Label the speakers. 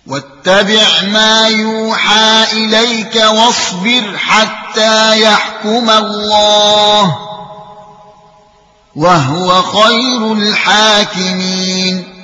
Speaker 1: واتبع ما يوحى إليك واصبر حتى يحكم الله وهو خير الحاكمين